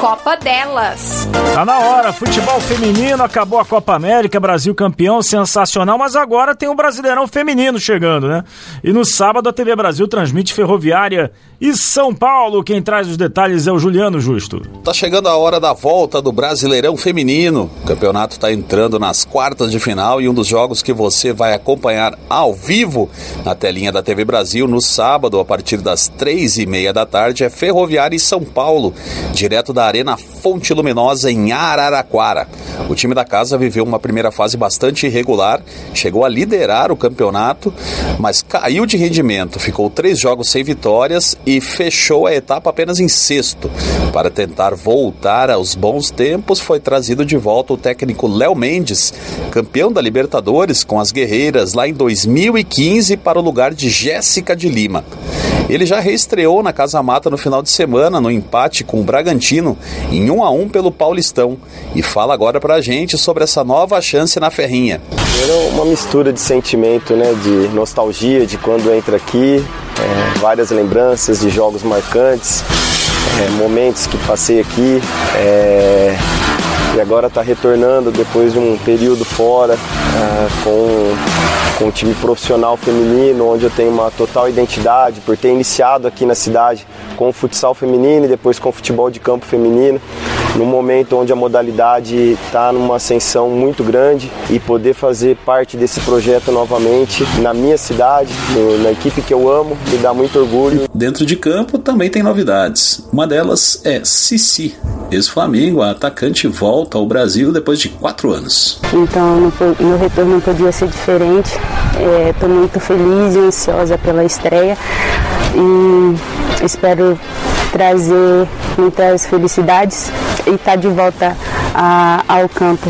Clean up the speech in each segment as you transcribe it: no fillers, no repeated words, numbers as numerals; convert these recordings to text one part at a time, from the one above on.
Copa delas. Tá na hora, futebol feminino, acabou a Copa América, Brasil campeão, sensacional, mas agora tem o Brasileirão feminino chegando, né? E no sábado a TV Brasil transmite Ferroviária e São Paulo. Quem traz os detalhes é o Juliano Justo. Tá chegando a hora da volta do Brasileirão feminino. O campeonato tá entrando nas quartas de final e um dos jogos que você vai acompanhar ao vivo na telinha da TV Brasil no sábado, a partir das 3:30 da tarde, é Ferroviária e São Paulo, direto da Arena Fonte Luminosa em Araraquara. O time da casa viveu uma primeira fase bastante irregular, chegou a liderar o campeonato, mas caiu de rendimento, ficou 3 jogos sem vitórias e fechou a etapa apenas em 6º. Para tentar voltar aos bons tempos, foi trazido de volta o técnico Léo Mendes, campeão da Libertadores com as guerreiras lá em 2015, para o lugar de Jéssica de Lima. Ele já reestreou na Casa Mata no final de semana, no empate com o Bragantino, em 1-1 pelo Paulistão, e fala agora pra gente sobre essa nova chance na Ferrinha. Era uma mistura de sentimento, né, de nostalgia de quando entra aqui, várias lembranças de jogos marcantes, momentos que passei aqui, e agora está retornando depois de um período fora, com um time profissional feminino, onde eu tenho uma total identidade por ter iniciado aqui na cidade com o futsal feminino e depois com o futebol de campo feminino, num momento onde a modalidade está numa ascensão muito grande, e poder fazer parte desse projeto novamente na minha cidade, na equipe que eu amo, me dá muito orgulho. Dentro de campo também tem novidades. Uma delas é Cici, ex-Flamengo, a atacante, volta ao Brasil depois de 4 anos. Então meu retorno não podia ser diferente. Estou muito feliz e ansiosa pela estreia e espero trazer muitas felicidades e estar de volta ao campo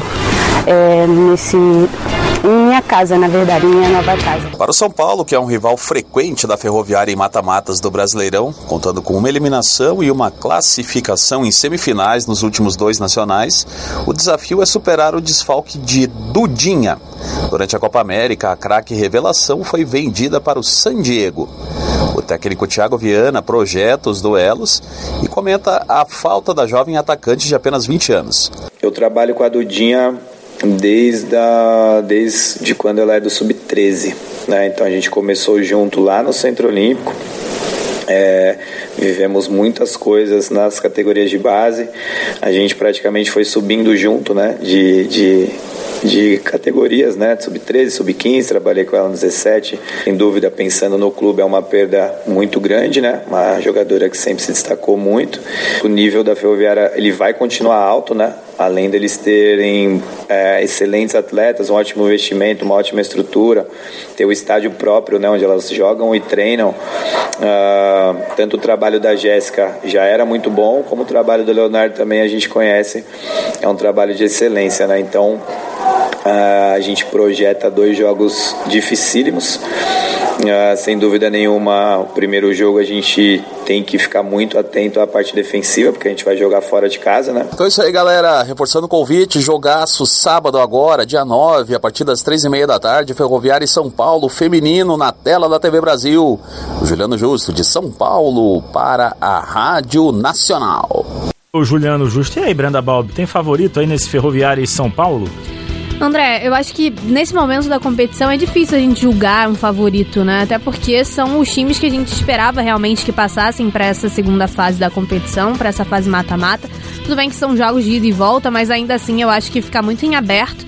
em minha casa, na verdade, em minha nova casa. Para o São Paulo, que é um rival frequente da Ferroviária em mata-matas do Brasileirão, contando com uma eliminação e uma classificação em semifinais nos últimos 2 nacionais, o desafio é superar o desfalque de Dudinha. Durante a Copa América, a craque revelação foi vendida para o San Diego. O técnico Thiago Viana projeta os duelos e comenta a falta da jovem atacante de apenas 20 anos. Eu trabalho com a Dudinha desde quando ela é do Sub-13, né? Então a gente começou junto lá no Centro Olímpico, vivemos muitas coisas nas categorias de base, a gente praticamente foi subindo junto, né? De categorias, né? Sub-13, Sub-15, trabalhei com ela no 17. Sem dúvida, pensando no clube, é uma perda muito grande, né? Uma jogadora que sempre se destacou muito. O nível da Ferroviária, ele vai continuar alto, né? Além deles terem excelentes atletas, um ótimo investimento, uma ótima estrutura, ter o estádio próprio, né? Onde elas jogam e treinam. Tanto o trabalho da Jéssica já era muito bom, como o trabalho do Leonardo também a gente conhece. É um trabalho de excelência, né? Então, a gente projeta 2 jogos dificílimos. Sem dúvida nenhuma, o primeiro jogo a gente tem que ficar muito atento à parte defensiva, porque a gente vai jogar fora de casa, né? Então é isso aí, galera. Reforçando o convite, jogaço sábado agora, dia 9, a partir das 3:30 da tarde, Ferroviária e São Paulo, feminino, na tela da TV Brasil. O Juliano Justo, de São Paulo, para a Rádio Nacional. O Juliano Justo. E aí, Brenda Balbi, tem favorito aí nesse Ferroviária e São Paulo? André, eu acho que nesse momento da competição é difícil a gente julgar um favorito, né? Até porque são os times que a gente esperava realmente que passassem para essa segunda fase da competição, para essa fase mata-mata. Tudo bem que são jogos de ida e volta, mas ainda assim eu acho que fica muito em aberto.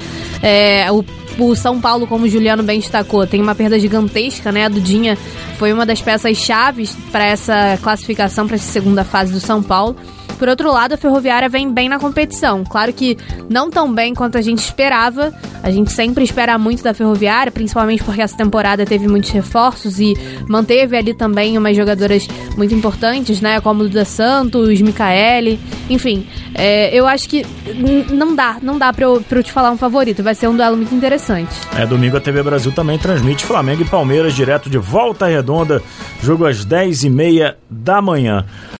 O São Paulo, como o Juliano bem destacou, tem uma perda gigantesca, né? A Dudinha foi uma das peças chaves para essa classificação, para essa segunda fase do São Paulo. Por outro lado, a Ferroviária vem bem na competição. Claro que não tão bem quanto a gente esperava. A gente sempre espera muito da Ferroviária, principalmente porque essa temporada teve muitos reforços e manteve ali também umas jogadoras muito importantes, né? Como o Duda Santos, Micaele, enfim. Eu acho que não dá pra eu te falar um favorito. Vai ser um duelo muito interessante. Domingo a TV Brasil também transmite Flamengo e Palmeiras direto de Volta Redonda. Jogo às 10:30 da manhã.